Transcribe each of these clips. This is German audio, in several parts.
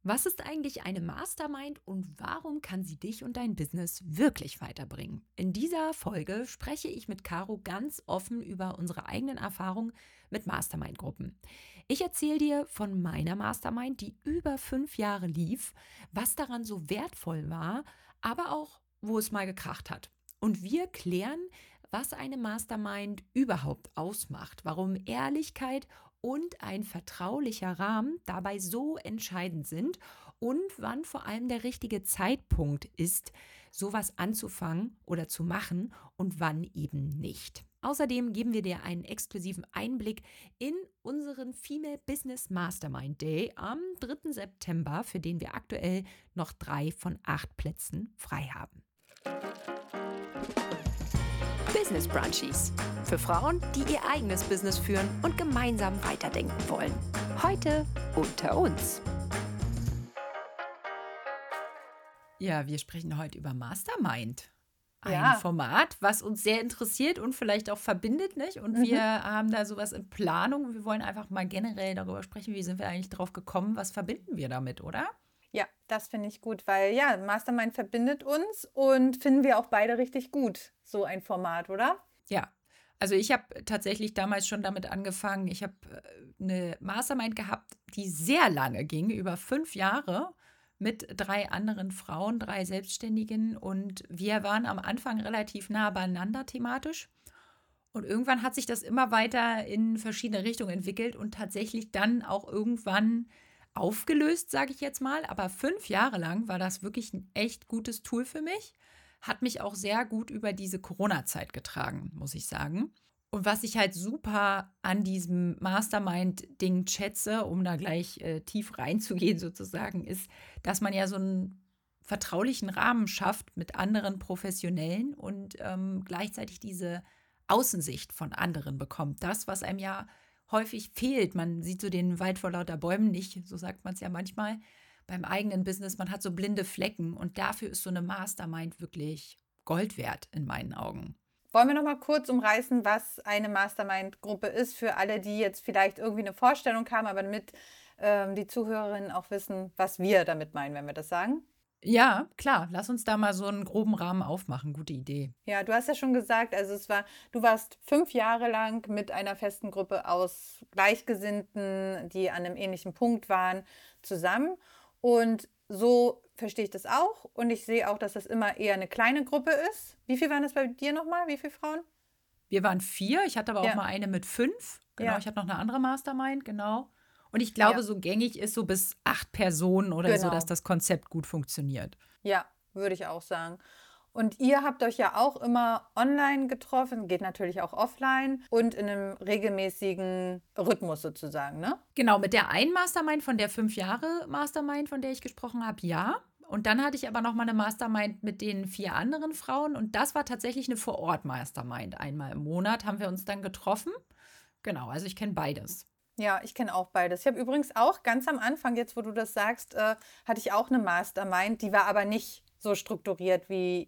Was ist eigentlich eine Mastermind und warum kann sie dich und dein Business wirklich weiterbringen? In dieser Folge spreche ich mit Caro ganz offen über unsere eigenen Erfahrungen mit Mastermind-Gruppen. Ich erzähle dir von meiner Mastermind, die über 5 Jahre lief, was daran so wertvoll war, aber auch, wo es mal gekracht hat. Und wir klären, was eine Mastermind überhaupt ausmacht, warum Ehrlichkeit und ein vertraulicher Rahmen dabei so entscheidend sind und wann vor allem der richtige Zeitpunkt ist, sowas anzufangen oder zu machen und wann eben nicht. Außerdem geben wir dir einen exklusiven Einblick in unseren Female Business Mastermind Day am 3. September, für den wir aktuell noch 3 von 8 Plätzen frei haben. Business Brunchies. Für Frauen, die ihr eigenes Business führen und gemeinsam weiterdenken wollen. Heute unter uns. Ja, wir sprechen heute über Mastermind. Ein Ja. Format, was uns sehr interessiert und vielleicht auch verbindet, nicht? Und wir haben da sowas in Planung und wir wollen einfach mal generell darüber sprechen, wie sind wir eigentlich drauf gekommen, was verbinden wir damit, oder? Ja, das finde ich gut, weil ja, Mastermind verbindet uns und finden wir auch beide richtig gut, so ein Format, oder? Ja, also ich habe tatsächlich damals schon damit angefangen. Ich habe eine Mastermind gehabt, die sehr lange ging, über 5 Jahre, mit 3 anderen Frauen, 3 Selbstständigen. Und wir waren am Anfang relativ nah beieinander thematisch. Und irgendwann hat sich das immer weiter in verschiedene Richtungen entwickelt und tatsächlich dann auch irgendwann aufgelöst, sage ich jetzt mal. Aber 5 Jahre lang war das wirklich ein echt gutes Tool für mich. Hat mich auch sehr gut über diese Corona-Zeit getragen, muss ich sagen. Und was ich halt super an diesem Mastermind-Ding schätze, um da gleich tief reinzugehen sozusagen, ist, dass man ja so einen vertraulichen Rahmen schafft mit anderen Professionellen und gleichzeitig diese Außensicht von anderen bekommt. Das, was einem ja häufig fehlt. Man sieht so den Wald vor lauter Bäumen nicht, so sagt man es ja manchmal beim eigenen Business. Man hat so blinde Flecken und dafür ist so eine Mastermind wirklich Gold wert in meinen Augen. Wollen wir noch mal kurz umreißen, was eine Mastermind-Gruppe ist, für alle, die jetzt vielleicht irgendwie eine Vorstellung haben, aber damit die Zuhörerinnen auch wissen, was wir damit meinen, wenn wir das sagen? Ja, klar, lass uns da mal so einen groben Rahmen aufmachen. Gute Idee. Ja, du hast ja schon gesagt, also du warst 5 Jahre lang mit einer festen Gruppe aus Gleichgesinnten, die an einem ähnlichen Punkt waren, zusammen. Und so verstehe ich das auch. Und ich sehe auch, dass das immer eher eine kleine Gruppe ist. Wie viel waren das bei dir nochmal? Wie viele Frauen? Wir waren 4, ich hatte aber auch Ja, mal eine mit 5. Genau, ja, ich hatte noch eine andere Mastermind, genau. Und ich glaube, ja, so gängig ist so bis 8 Personen oder so, dass genau. das Konzept gut funktioniert. Ja, würde ich auch sagen. Und ihr habt euch ja auch immer online getroffen, geht natürlich auch offline und in einem regelmäßigen Rhythmus sozusagen, ne? Genau, mit der einen Mastermind von der 5 Jahre Mastermind, von der ich gesprochen habe, ja. Und dann hatte ich aber noch mal eine Mastermind mit den 4 anderen Frauen und das war tatsächlich eine Vor-Ort-Mastermind. Einmal im Monat haben wir uns dann getroffen. Genau, also ich kenne beides. Ja, ich kenne auch beides. Ich habe übrigens auch ganz am Anfang, jetzt wo du das sagst, hatte ich auch eine Mastermind, die war aber nicht so strukturiert, wie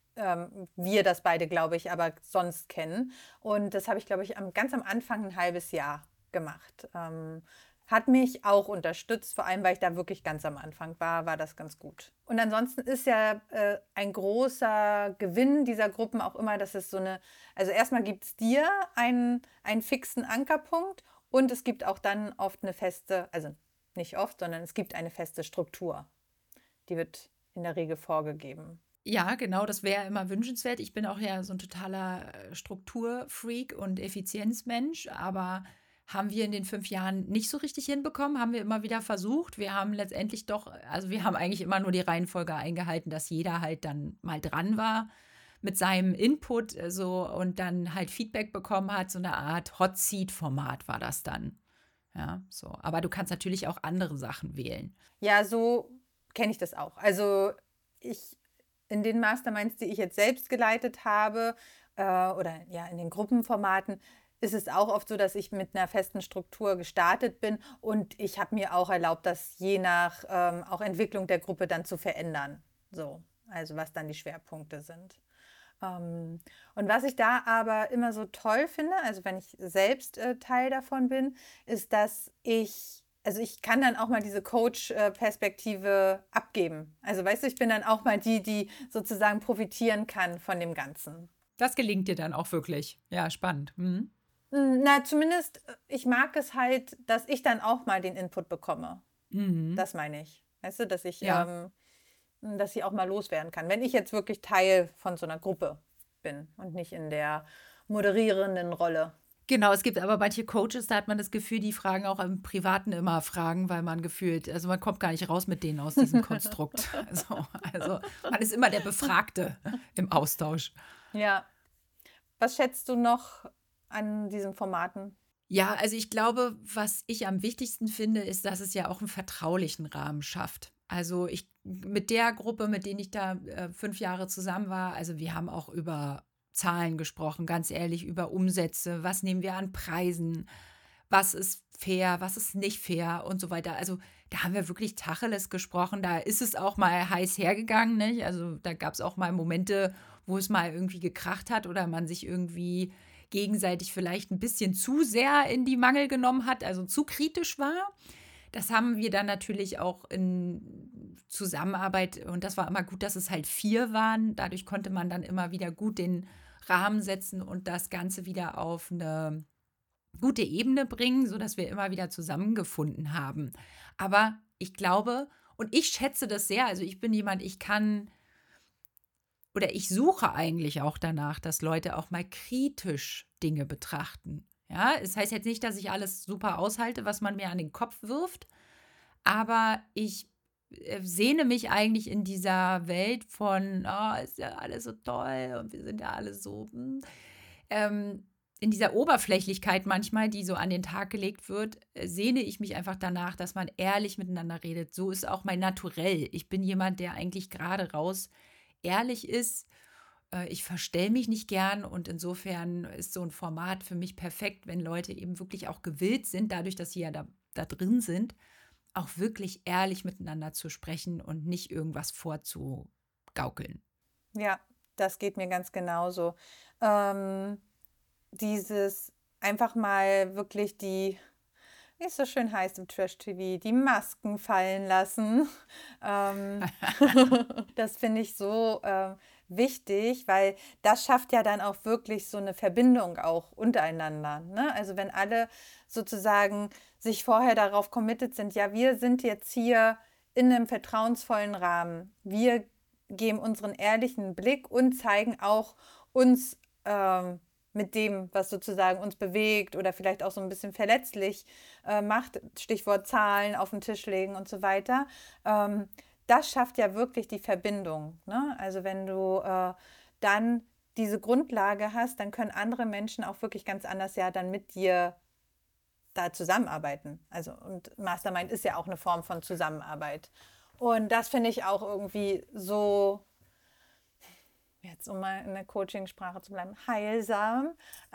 wir das beide, glaube ich, aber sonst kennen. Und das habe ich, glaube ich, ganz am Anfang ein halbes Jahr gemacht. Hat mich auch unterstützt, vor allem weil ich da wirklich ganz am Anfang war das ganz gut. Und ansonsten ist ja ein großer Gewinn dieser Gruppen auch immer, dass es so eine, also erstmal gibt es dir einen fixen Ankerpunkt und es gibt auch dann oft eine feste, also nicht oft, sondern es gibt eine feste Struktur. Die wird in der Regel vorgegeben. Ja, genau, das wäre immer wünschenswert. Ich bin auch ja so ein totaler Strukturfreak und Effizienzmensch, aber haben wir in den 5 Jahren nicht so richtig hinbekommen, haben wir immer wieder versucht. Wir haben letztendlich doch, also wir haben eigentlich immer nur die Reihenfolge eingehalten, dass jeder halt dann mal dran war mit seinem Input so und dann halt Feedback bekommen hat. So eine Art Hot Seat-Format war das dann. Ja, so. Aber du kannst natürlich auch andere Sachen wählen. Ja, so kenne ich das auch. Also ich in den Masterminds, die ich jetzt selbst geleitet habe, oder ja, in den Gruppenformaten, ist es auch oft so, dass ich mit einer festen Struktur gestartet bin und ich habe mir auch erlaubt, das je nach auch Entwicklung der Gruppe dann zu verändern. So, also was dann die Schwerpunkte sind. Und was ich da aber immer so toll finde, also wenn ich selbst Teil davon bin, ist, dass ich also ich kann dann auch mal diese Coach-Perspektive abgeben. Also weißt du, ich bin dann auch mal die sozusagen profitieren kann von dem Ganzen. Das gelingt dir dann auch wirklich. Ja, spannend. Mhm. Na, zumindest, ich mag es halt, dass ich dann auch mal den Input bekomme. Mhm. Das meine ich. Weißt du, Ja. dass ich auch mal loswerden kann. Wenn ich jetzt wirklich Teil von so einer Gruppe bin und nicht in der moderierenden Rolle. Genau, es gibt aber manche Coaches, da hat man das Gefühl, die fragen auch im Privaten immer Fragen, weil man gefühlt, also man kommt gar nicht raus mit denen aus diesem Konstrukt. Also man ist immer der Befragte im Austausch. Ja. Was schätzt du noch an diesen Formaten? Ja, also ich glaube, was ich am wichtigsten finde, ist, dass es ja auch einen vertraulichen Rahmen schafft. Also ich mit der Gruppe, mit denen ich da 5 Jahre zusammen war, also wir haben auch über Zahlen gesprochen, ganz ehrlich, über Umsätze, was nehmen wir an Preisen, was ist fair, was ist nicht fair und so weiter. Also da haben wir wirklich Tacheles gesprochen. Da ist es auch mal heiß hergegangen, nicht? Also da gab es auch mal Momente, wo es mal irgendwie gekracht hat oder man sich irgendwie gegenseitig vielleicht ein bisschen zu sehr in die Mangel genommen hat, also zu kritisch war. Das haben wir dann natürlich auch in Zusammenarbeit und das war immer gut, dass es halt 4 waren. Dadurch konnte man dann immer wieder gut den Rahmen setzen und das Ganze wieder auf eine gute Ebene bringen, sodass wir immer wieder zusammengefunden haben. Aber ich glaube und ich schätze das sehr, also ich bin jemand, ich kann oder ich suche eigentlich auch danach, dass Leute auch mal kritisch Dinge betrachten. Ja, es heißt jetzt nicht, dass ich alles super aushalte, was man mir an den Kopf wirft, aber ich sehne mich eigentlich in dieser Welt von, oh, ist ja alles so toll und wir sind ja alle so, in dieser Oberflächlichkeit manchmal, die so an den Tag gelegt wird, sehne ich mich einfach danach, dass man ehrlich miteinander redet. So ist auch mein Naturell. Ich bin jemand, der eigentlich gerade raus ehrlich ist. Ich verstelle mich nicht gern und insofern ist so ein Format für mich perfekt, wenn Leute eben wirklich auch gewillt sind, dadurch, dass sie ja da drin sind, auch wirklich ehrlich miteinander zu sprechen und nicht irgendwas vorzugaukeln. Ja, das geht mir ganz genauso. Ähm, dieses einfach mal wirklich wie es so schön heißt im Trash-TV, die Masken fallen lassen. Ähm, das finde ich so wichtig, weil das schafft ja dann auch wirklich so eine Verbindung auch untereinander. Ne? Also wenn alle sozusagen sich vorher darauf committed sind, ja, wir sind jetzt hier in einem vertrauensvollen Rahmen. Wir geben unseren ehrlichen Blick und zeigen auch uns mit dem, was sozusagen uns bewegt oder vielleicht auch so ein bisschen verletzlich macht, Stichwort Zahlen auf den Tisch legen und so weiter. Das schafft ja wirklich die Verbindung. Ne? Also wenn du dann diese Grundlage hast, dann können andere Menschen auch wirklich ganz anders ja dann mit dir da zusammenarbeiten. Also und Mastermind ist ja auch eine Form von Zusammenarbeit. Und das finde ich auch irgendwie so, jetzt um mal in der Coaching-Sprache zu bleiben, heilsam,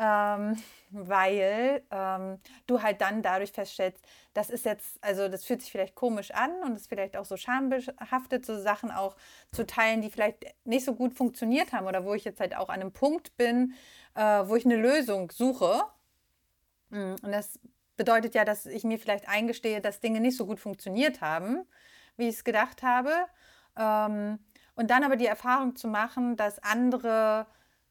weil du halt dann dadurch feststellst, das ist jetzt, also das fühlt sich vielleicht komisch an und ist vielleicht auch so schambehaftet, so Sachen auch zu teilen, die vielleicht nicht so gut funktioniert haben oder wo ich jetzt halt auch an einem Punkt bin, wo ich eine Lösung suche. Und das bedeutet ja, dass ich mir vielleicht eingestehe, dass Dinge nicht so gut funktioniert haben, wie ich es gedacht habe. Und dann aber die Erfahrung zu machen, dass andere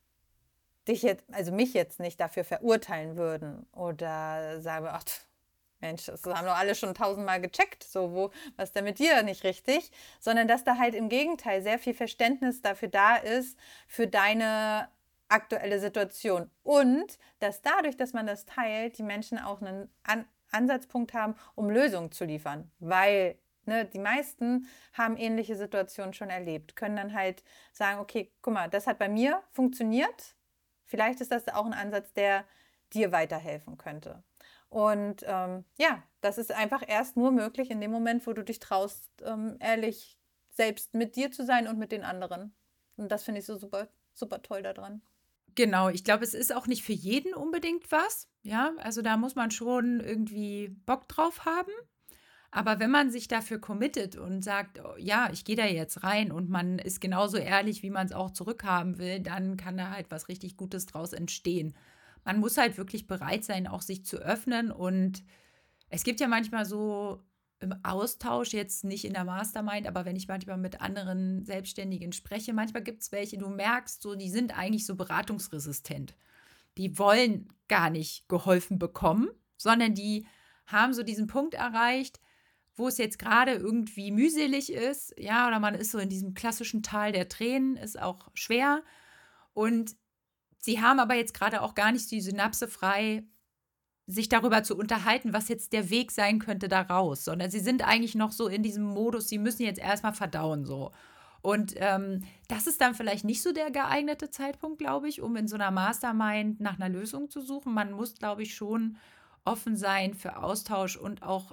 mich jetzt nicht dafür verurteilen würden oder sagen, ach, Mensch, das haben doch alle schon 1000-mal gecheckt, so was ist denn mit dir nicht richtig, sondern dass da halt im Gegenteil sehr viel Verständnis dafür da ist, für deine aktuelle Situation und dass dadurch, dass man das teilt, die Menschen auch einen Ansatzpunkt haben, um Lösungen zu liefern, weil die meisten haben ähnliche Situationen schon erlebt, können dann halt sagen, okay, guck mal, das hat bei mir funktioniert. Vielleicht ist das auch ein Ansatz, der dir weiterhelfen könnte. Und ja, das ist einfach erst nur möglich in dem Moment, wo du dich traust, ehrlich selbst mit dir zu sein und mit den anderen. Und das finde ich so super, super toll daran. Genau, ich glaube, es ist auch nicht für jeden unbedingt was. Ja, also da muss man schon irgendwie Bock drauf haben. Aber wenn man sich dafür committet und sagt, oh, ja, ich gehe da jetzt rein und man ist genauso ehrlich, wie man es auch zurückhaben will, dann kann da halt was richtig Gutes draus entstehen. Man muss halt wirklich bereit sein, auch sich zu öffnen und Es gibt ja manchmal so im Austausch, jetzt nicht in der Mastermind, aber wenn ich manchmal mit anderen Selbstständigen spreche, manchmal gibt es welche, du merkst so, die sind eigentlich so beratungsresistent. Die wollen gar nicht geholfen bekommen, sondern die haben so diesen Punkt erreicht, wo es jetzt gerade irgendwie mühselig ist, ja, oder man ist so in diesem klassischen Tal der Tränen, ist auch schwer. Und sie haben aber jetzt gerade auch gar nicht die Synapse frei, sich darüber zu unterhalten, was jetzt der Weg sein könnte da raus, sondern sie sind eigentlich noch so in diesem Modus, sie müssen jetzt erstmal verdauen so. Und das ist dann vielleicht nicht so der geeignete Zeitpunkt, glaube ich, um in so einer Mastermind nach einer Lösung zu suchen. Man muss, glaube ich, schon offen sein für Austausch und auch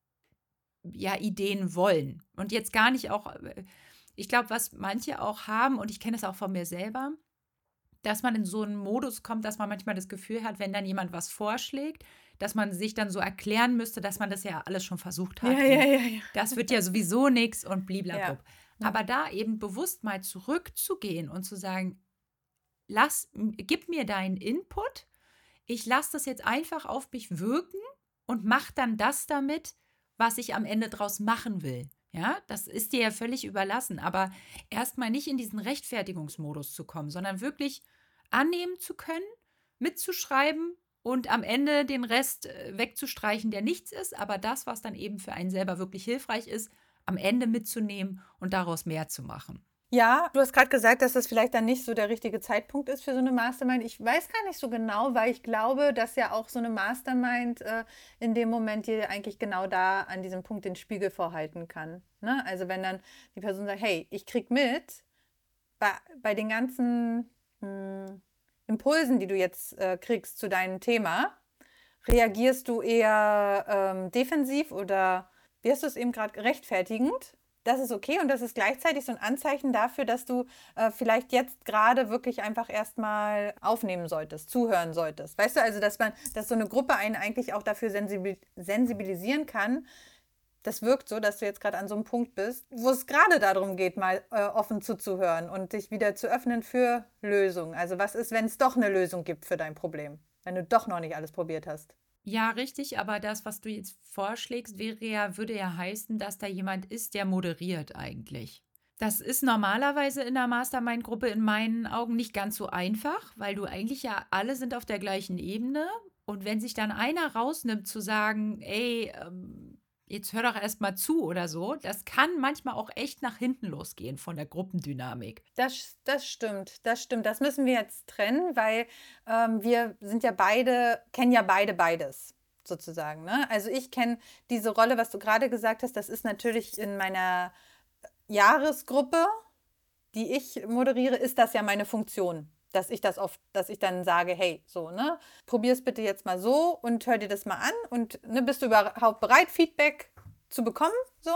ja, Ideen wollen. Und jetzt gar nicht auch, ich glaube, was manche auch haben, und ich kenne es auch von mir selber, dass man in so einen Modus kommt, dass man manchmal das Gefühl hat, wenn dann jemand was vorschlägt, dass man sich dann so erklären müsste, dass man das ja alles schon versucht hat. Ja. Das wird ja sowieso nichts und bliblablub. Ja. Aber da eben bewusst mal zurückzugehen und zu sagen, gib mir deinen Input, ich lasse das jetzt einfach auf mich wirken und mach dann das damit, was ich am Ende draus machen will. Ja, das ist dir ja völlig überlassen, aber erstmal nicht in diesen Rechtfertigungsmodus zu kommen, sondern wirklich annehmen zu können, mitzuschreiben und am Ende den Rest wegzustreichen, der nichts ist, aber das, was dann eben für einen selber wirklich hilfreich ist, am Ende mitzunehmen und daraus mehr zu machen. Ja, du hast gerade gesagt, dass das vielleicht dann nicht so der richtige Zeitpunkt ist für so eine Mastermind. Ich weiß gar nicht so genau, weil ich glaube, dass ja auch so eine Mastermind in dem Moment dir eigentlich genau da an diesem Punkt den Spiegel vorhalten kann. Ne? Also wenn dann die Person sagt, hey, ich krieg mit, bei den ganzen Impulsen, die du jetzt kriegst zu deinem Thema, reagierst du eher defensiv oder, wie hast du es eben gerade, rechtfertigend? Das ist okay und das ist gleichzeitig so ein Anzeichen dafür, dass du vielleicht jetzt gerade wirklich einfach erstmal aufnehmen solltest, zuhören solltest. Weißt du, also dass so eine Gruppe einen eigentlich auch dafür sensibilisieren kann. Das wirkt so, dass du jetzt gerade an so einem Punkt bist, wo es gerade darum geht, mal offen zuzuhören und dich wieder zu öffnen für Lösungen. Also was ist, wenn es doch eine Lösung gibt für dein Problem, wenn du doch noch nicht alles probiert hast? Ja, richtig, aber das, was du jetzt vorschlägst, würde ja heißen, dass da jemand ist, der moderiert eigentlich. Das ist normalerweise in der Mastermind-Gruppe in meinen Augen nicht ganz so einfach, weil du eigentlich ja alle sind auf der gleichen Ebene. Und wenn sich dann einer rausnimmt zu sagen, ey, jetzt hör doch erst mal zu oder so, das kann manchmal auch echt nach hinten losgehen von der Gruppendynamik. Das stimmt, das stimmt. Das müssen wir jetzt trennen, weil wir sind ja kennen ja beide beides sozusagen. Ne? Also ich kenne diese Rolle, was du gerade gesagt hast, das ist natürlich in meiner Jahresgruppe, die ich moderiere, ist das ja meine Funktion. Dass ich dann sage, hey, so, ne, probier es bitte jetzt mal so und hör dir das mal an und ne, bist du überhaupt bereit, Feedback zu bekommen, so.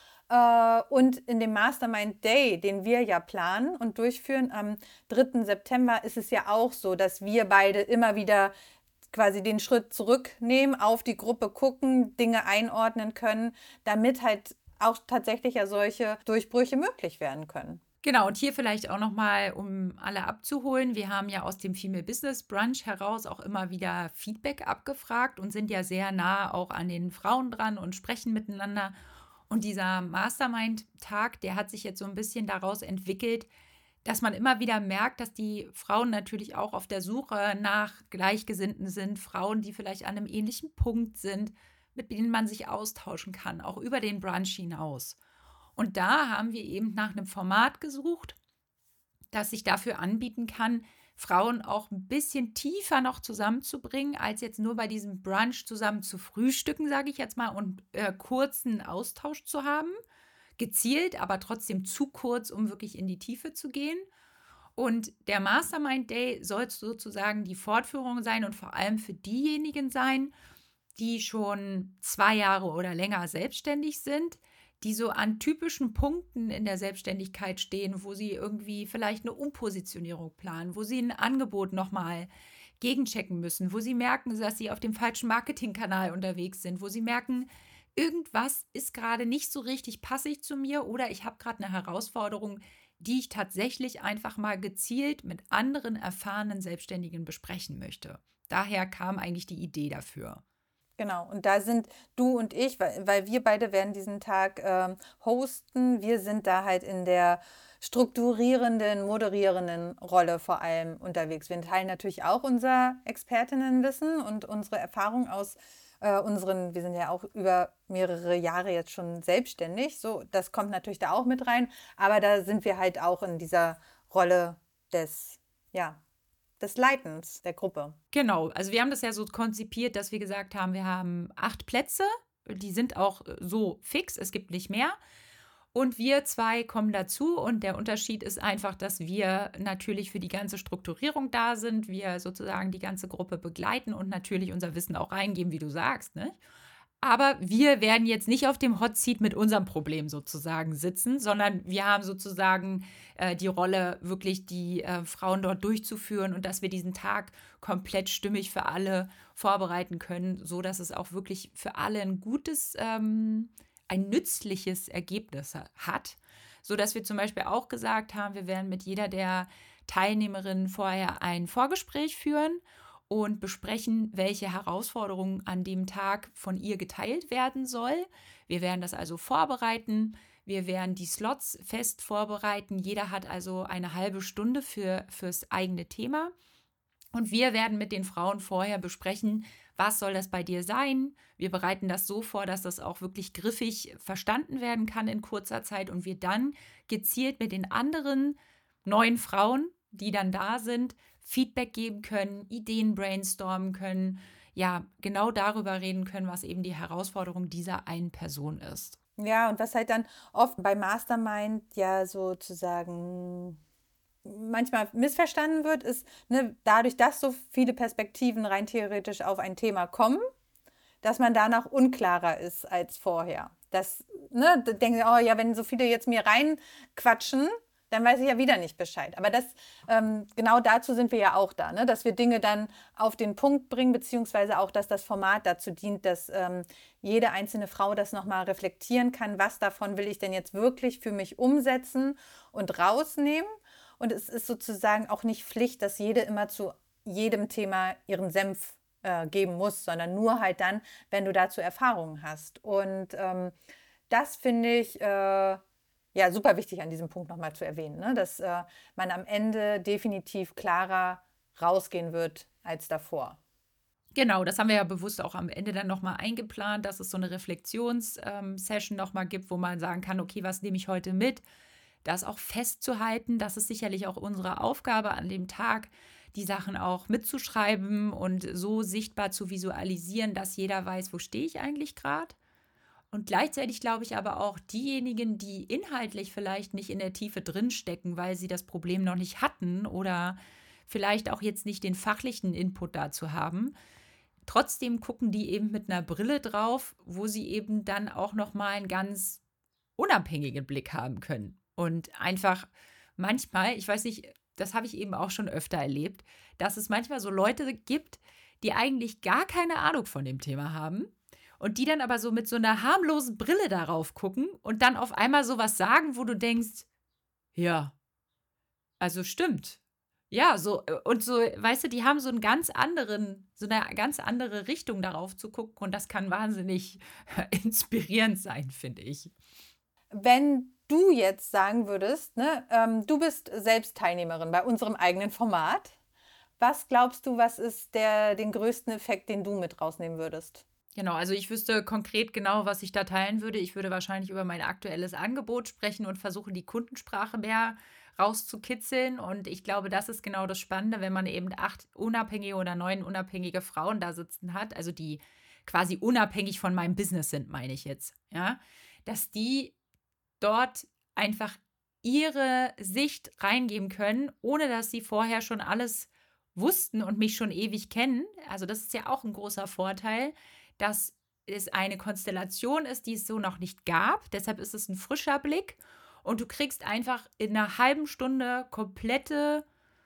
Und in dem Mastermind Day, den wir ja planen und durchführen, am 3. September ist es ja auch so, dass wir beide immer wieder quasi den Schritt zurücknehmen, auf die Gruppe gucken, Dinge einordnen können, damit halt auch tatsächlich ja solche Durchbrüche möglich werden können. Genau, und hier vielleicht auch nochmal, um alle abzuholen. Wir haben ja aus dem Female Business Brunch heraus auch immer wieder Feedback abgefragt und sind ja sehr nah auch an den Frauen dran und sprechen miteinander. Und dieser Mastermind-Tag, der hat sich jetzt so ein bisschen daraus entwickelt, dass man immer wieder merkt, dass die Frauen natürlich auch auf der Suche nach Gleichgesinnten sind, Frauen, die vielleicht an einem ähnlichen Punkt sind, mit denen man sich austauschen kann, auch über den Brunch hinaus. Und da haben wir eben nach einem Format gesucht, das sich dafür anbieten kann, Frauen auch ein bisschen tiefer noch zusammenzubringen, als jetzt nur bei diesem Brunch zusammen zu frühstücken, sage ich jetzt mal, und kurzen Austausch zu haben. Gezielt, aber trotzdem zu kurz, um wirklich in die Tiefe zu gehen. Und der Mastermind Day soll sozusagen die Fortführung sein und vor allem für diejenigen sein, die schon 2 Jahre oder länger selbstständig sind, die so an typischen Punkten in der Selbstständigkeit stehen, wo sie irgendwie vielleicht eine Umpositionierung planen, wo sie ein Angebot nochmal gegenchecken müssen, wo sie merken, dass sie auf dem falschen Marketingkanal unterwegs sind, wo sie merken, irgendwas ist gerade nicht so richtig passig zu mir oder ich habe gerade eine Herausforderung, die ich tatsächlich einfach mal gezielt mit anderen erfahrenen Selbstständigen besprechen möchte. Daher kam eigentlich die Idee dafür. Genau, und da sind du und ich, weil wir beide werden diesen Tag hosten. Wir sind da halt in der strukturierenden, moderierenden Rolle vor allem unterwegs. Wir teilen natürlich auch unser Expertinnenwissen und unsere Erfahrung aus wir sind ja auch über mehrere Jahre jetzt schon selbstständig. So, das kommt natürlich da auch mit rein, aber da sind wir halt auch in dieser Rolle des, ja, des Leitens der Gruppe. Genau, also wir haben das ja so konzipiert, dass wir gesagt haben, wir haben 8 Plätze, die sind auch so fix, es gibt nicht mehr. Und wir 2 kommen dazu und der Unterschied ist einfach, dass wir natürlich für die ganze Strukturierung da sind, wir sozusagen die ganze Gruppe begleiten und natürlich unser Wissen auch reingeben, wie du sagst, ne? Aber wir werden jetzt nicht auf dem Hot Seat mit unserem Problem sozusagen sitzen, sondern wir haben sozusagen die Rolle, wirklich die Frauen dort durchzuführen und dass wir diesen Tag komplett stimmig für alle vorbereiten können, so dass es auch wirklich für alle ein gutes, ein nützliches Ergebnis hat. So dass wir zum Beispiel auch gesagt haben, wir werden mit jeder der Teilnehmerinnen vorher ein Vorgespräch führen und besprechen, welche Herausforderungen an dem Tag von ihr geteilt werden soll. Wir werden das also vorbereiten. Wir werden die Slots fest vorbereiten. Jeder hat also eine halbe Stunde fürs eigene Thema. Und wir werden mit den Frauen vorher besprechen, was soll das bei dir sein? Wir bereiten das so vor, dass das auch wirklich griffig verstanden werden kann in kurzer Zeit und wir dann gezielt mit den anderen 9 Frauen, die dann da sind, Feedback geben können, Ideen brainstormen können, ja, genau darüber reden können, was eben die Herausforderung dieser einen Person ist. Ja, und was halt dann oft bei Mastermind ja sozusagen manchmal missverstanden wird, ist, ne, dadurch, dass so viele Perspektiven rein theoretisch auf ein Thema kommen, dass man danach unklarer ist als vorher. Das, ne, denken sie, oh ja, wenn so viele jetzt mir reinquatschen, dann weiß ich ja wieder nicht Bescheid. Aber das, genau dazu sind wir ja auch da, ne? Dass wir Dinge dann auf den Punkt bringen, beziehungsweise auch, dass das Format dazu dient, dass jede einzelne Frau das nochmal reflektieren kann, was davon will ich denn jetzt wirklich für mich umsetzen und rausnehmen. Und es ist sozusagen auch nicht Pflicht, dass jede immer zu jedem Thema ihren Senf geben muss, sondern nur halt dann, wenn du dazu Erfahrungen hast. Und das finde ich ja super wichtig an diesem Punkt nochmal zu erwähnen, ne? Dass man am Ende definitiv klarer rausgehen wird als davor. Genau, das haben wir ja bewusst auch am Ende dann nochmal eingeplant, dass es so eine Reflexionssession nochmal gibt, wo man sagen kann, okay, was nehme ich heute mit? Das auch festzuhalten, das ist sicherlich auch unsere Aufgabe an dem Tag, die Sachen auch mitzuschreiben und so sichtbar zu visualisieren, dass jeder weiß, wo stehe ich eigentlich gerade. Und gleichzeitig glaube ich aber auch diejenigen, die inhaltlich vielleicht nicht in der Tiefe drinstecken, weil sie das Problem noch nicht hatten oder vielleicht auch jetzt nicht den fachlichen Input dazu haben, trotzdem gucken die eben mit einer Brille drauf, wo sie eben dann auch nochmal einen ganz unabhängigen Blick haben können. Und einfach manchmal, ich weiß nicht, das habe ich eben auch schon öfter erlebt, dass es manchmal so Leute gibt, die eigentlich gar keine Ahnung von dem Thema haben und die dann aber so mit so einer harmlosen Brille darauf gucken und dann auf einmal sowas sagen, wo du denkst, ja, also stimmt. Ja, so und so, weißt du, die haben so eine ganz andere Richtung darauf zu gucken und das kann wahnsinnig inspirierend sein, finde ich. Wenn du jetzt sagen würdest, ne, du bist selbst Teilnehmerin bei unserem eigenen Format, was glaubst du, was ist den größten Effekt, den du mit rausnehmen würdest? Genau, also ich wüsste konkret genau, was ich da teilen würde. Ich würde wahrscheinlich über mein aktuelles Angebot sprechen und versuchen, die Kundensprache mehr rauszukitzeln. Und ich glaube, das ist genau das Spannende, wenn man eben 8 unabhängige oder 9 unabhängige Frauen da sitzen hat, also die quasi unabhängig von meinem Business sind, meine ich jetzt, ja, dass die dort einfach ihre Sicht reingeben können, ohne dass sie vorher schon alles wussten und mich schon ewig kennen. Also das ist ja auch ein großer Vorteil, dass es eine Konstellation ist, die es so noch nicht gab. Deshalb ist es ein frischer Blick und du kriegst einfach in einer halben Stunde komplette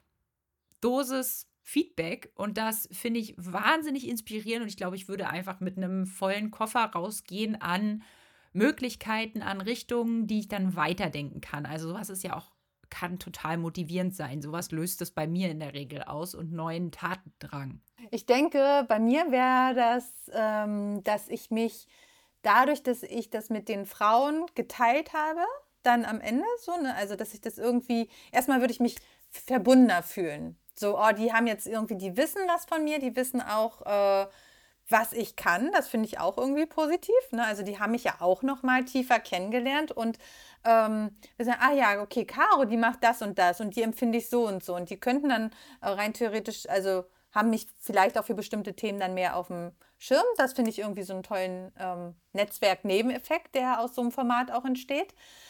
Dosis Feedback und das finde ich wahnsinnig inspirierend und ich glaube, ich würde einfach mit einem vollen Koffer rausgehen an Möglichkeiten, an Richtungen, die ich dann weiterdenken kann. Also sowas ist ja auch kann total motivierend sein. Sowas löst es bei mir in der Regel aus und neuen Tatendrang. Ich denke, bei mir wäre das, dass ich mich dadurch, dass ich das mit den Frauen geteilt habe, dann am Ende so, ne, also dass ich das irgendwie, erstmal würde ich mich verbundener fühlen. So, oh, die haben jetzt irgendwie, die wissen was von mir, die wissen auch, was ich kann. Das finde ich auch irgendwie positiv. Ne? Also die haben mich ja auch noch mal tiefer kennengelernt und wir sagen, ah ja, okay, Caro, die macht das und die empfinde ich so und so. Und die könnten dann rein theoretisch, also haben mich vielleicht auch für bestimmte Themen dann mehr auf dem Schirm. Das finde ich irgendwie so einen tollen Netzwerk-Nebeneffekt, der aus so einem Format auch entsteht.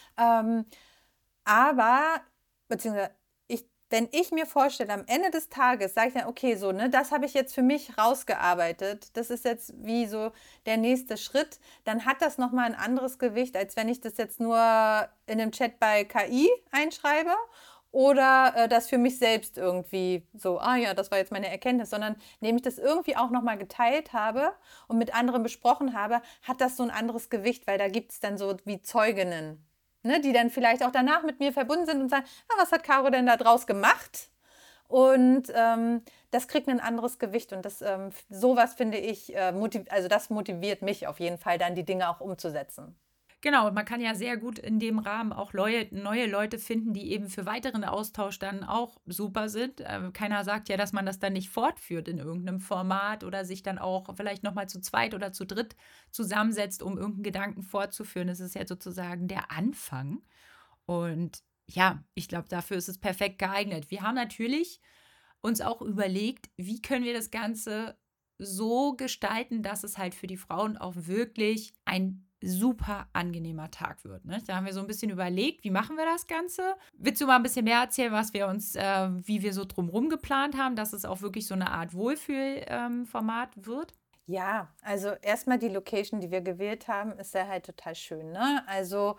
Aber, beziehungsweise, wenn ich mir vorstelle, am Ende des Tages sage ich dann, okay, so, ne, das habe ich jetzt für mich rausgearbeitet, das ist jetzt wie so der nächste Schritt, dann hat das nochmal ein anderes Gewicht, als wenn ich das jetzt nur in einem Chat bei KI einschreibe oder das für mich selbst irgendwie so, ah ja, das war jetzt meine Erkenntnis, sondern indem ich das irgendwie auch nochmal geteilt habe und mit anderen besprochen habe, hat das so ein anderes Gewicht, weil da gibt es dann so wie Zeuginnen. Ne, die dann vielleicht auch danach mit mir verbunden sind und sagen, ah, was hat Caro denn da draus gemacht? Und das kriegt ein anderes Gewicht und das sowas finde ich, also das motiviert mich auf jeden Fall dann, die Dinge auch umzusetzen. Genau, und man kann ja sehr gut in dem Rahmen auch neue Leute finden, die eben für weiteren Austausch dann auch super sind. Keiner sagt ja, dass man das dann nicht fortführt in irgendeinem Format oder sich dann auch vielleicht nochmal zu zweit oder zu dritt zusammensetzt, um irgendeinen Gedanken fortzuführen. Das ist ja sozusagen der Anfang. Und ja, ich glaube, dafür ist es perfekt geeignet. Wir haben natürlich uns auch überlegt, wie können wir das Ganze so gestalten, dass es halt für die Frauen auch wirklich ein super angenehmer Tag wird. Ne? Da haben wir so ein bisschen überlegt, wie machen wir das Ganze? Willst du mal ein bisschen mehr erzählen, was wir uns, wie wir so drumherum geplant haben, dass es auch wirklich so eine Art Wohlfühlformat wird? Ja, also erstmal die Location, die wir gewählt haben, ist ja halt total schön. Ne? Also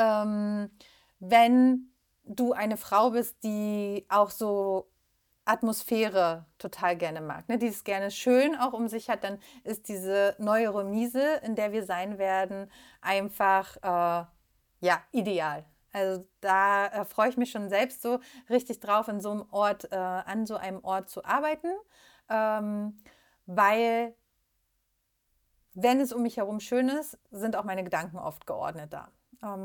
wenn du eine Frau bist, die auch so Atmosphäre total gerne mag, ne, die es gerne schön auch um sich hat, dann ist diese neue Remise, in der wir sein werden, einfach ja, ideal. Also da freue ich mich schon selbst so richtig drauf, in so einem Ort, an so einem Ort zu arbeiten, weil wenn es um mich herum schön ist, sind auch meine Gedanken oft geordnet da.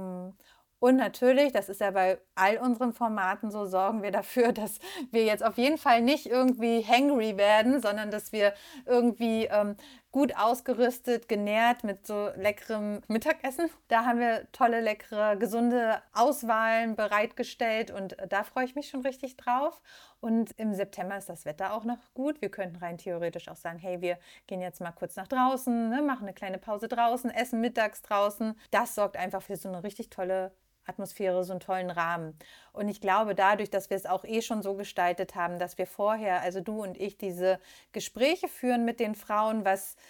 Und natürlich, das ist ja bei all unseren Formaten so, sorgen wir dafür, dass wir jetzt auf jeden Fall nicht irgendwie hangry werden, sondern dass wir irgendwie gut ausgerüstet, genährt mit so leckerem Mittagessen. Da haben wir tolle, leckere, gesunde Auswahlen bereitgestellt und da freue ich mich schon richtig drauf. Und im September ist das Wetter auch noch gut. Wir könnten rein theoretisch auch sagen, hey, wir gehen jetzt mal kurz nach draußen, ne, machen eine kleine Pause draußen, essen mittags draußen. Das sorgt einfach für so eine richtig tolle Atmosphäre, so einen tollen Rahmen. Und ich glaube, dadurch, dass wir es auch schon so gestaltet haben, dass wir vorher, also du und ich, diese Gespräche führen mit den Frauen,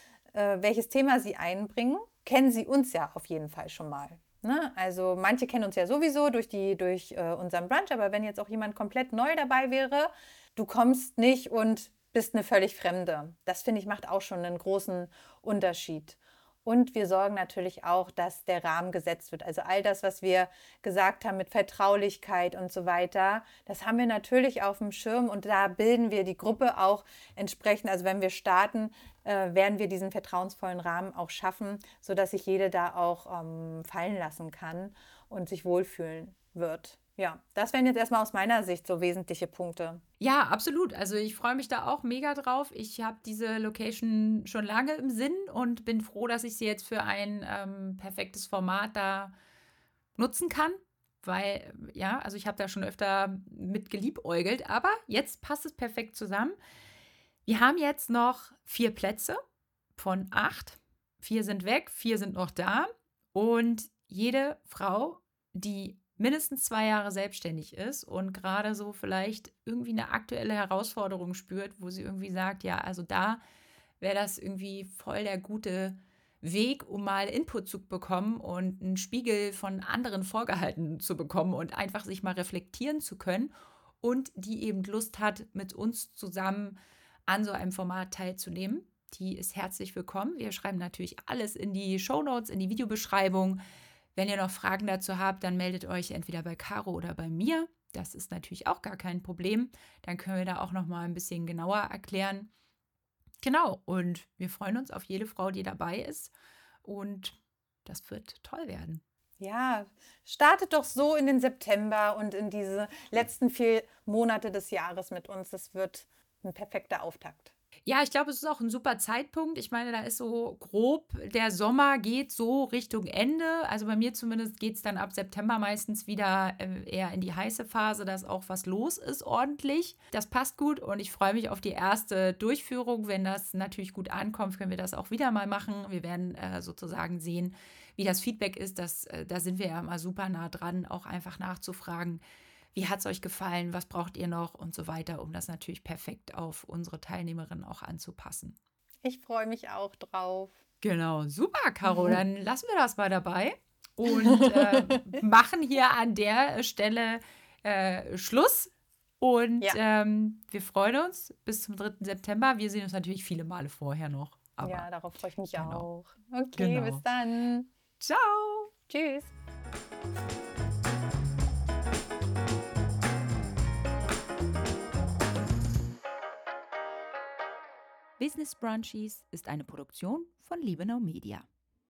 welches Thema sie einbringen, kennen sie uns ja auf jeden Fall schon mal. Ne? Also manche kennen uns ja sowieso durch unseren Brunch, aber wenn jetzt auch jemand komplett neu dabei wäre, du kommst nicht und bist eine völlig Fremde. Das, finde ich, macht auch schon einen großen Unterschied. Und wir sorgen natürlich auch, dass der Rahmen gesetzt wird. Also all das, was wir gesagt haben mit Vertraulichkeit und so weiter, das haben wir natürlich auf dem Schirm und da bilden wir die Gruppe auch entsprechend. Also wenn wir starten, werden wir diesen vertrauensvollen Rahmen auch schaffen, sodass sich jede da auch fallen lassen kann und sich wohlfühlen wird. Ja, das wären jetzt erstmal aus meiner Sicht so wesentliche Punkte. Ja, absolut. Also ich freue mich da auch mega drauf. Ich habe diese Location schon lange im Sinn und bin froh, dass ich sie jetzt für ein perfektes Format da nutzen kann. Weil, ja, also ich habe da schon öfter mit geliebäugelt, aber jetzt passt es perfekt zusammen. Wir haben jetzt noch 4 Plätze von 8. 4 sind weg, 4 sind noch da. Und jede Frau, die mindestens 2 Jahre selbstständig ist und gerade so vielleicht irgendwie eine aktuelle Herausforderung spürt, wo sie irgendwie sagt, ja, also da wäre das irgendwie voll der gute Weg, um mal Input zu bekommen und einen Spiegel von anderen vorgehalten zu bekommen und einfach sich mal reflektieren zu können und die eben Lust hat, mit uns zusammen an so einem Format teilzunehmen. Die ist herzlich willkommen. Wir schreiben natürlich alles in die Shownotes, in die Videobeschreibung. Wenn ihr noch Fragen dazu habt, dann meldet euch entweder bei Caro oder bei mir. das ist natürlich auch gar kein Problem. Dann können wir da auch noch mal ein bisschen genauer erklären. Genau, und wir freuen uns auf jede Frau, die dabei ist. Und das wird toll werden. Ja, startet doch so in den September und in diese letzten 4 Monate des Jahres mit uns. Das wird ein perfekter Auftakt. Ja, ich glaube, es ist auch ein super Zeitpunkt. Ich meine, da ist so grob, der Sommer geht so Richtung Ende. Also bei mir zumindest geht es dann ab September meistens wieder eher in die heiße Phase, dass auch was los ist ordentlich. Das passt gut und ich freue mich auf die erste Durchführung. Wenn das natürlich gut ankommt, können wir das auch wieder mal machen. Wir werden sozusagen sehen, wie das Feedback ist. Da sind wir ja immer super nah dran, auch einfach nachzufragen. Wie hat es euch gefallen? Was braucht ihr noch? Und so weiter, um das natürlich perfekt auf unsere Teilnehmerinnen auch anzupassen. Ich freue mich auch drauf. Genau, super, Caro. Dann lassen wir das mal dabei und machen hier an der Stelle Schluss. Und wir freuen uns bis zum 3. September. Wir sehen uns natürlich viele Male vorher noch. Aber ja, darauf freue ich mich genau. auch. Okay, Genau. bis dann. Ciao. Tschüss. Business Brunchies ist eine Produktion von Liebenau Media.